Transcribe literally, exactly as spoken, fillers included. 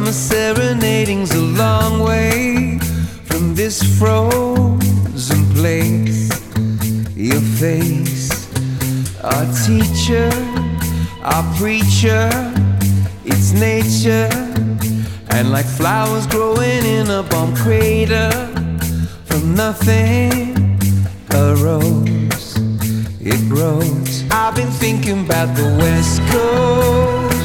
Summer serenading's a long way from this frozen place. Your face, our teacher, our preacher, it's nature. And like flowers growing in a bomb crater, from nothing arose, it grows. I've been thinking about the West Coast,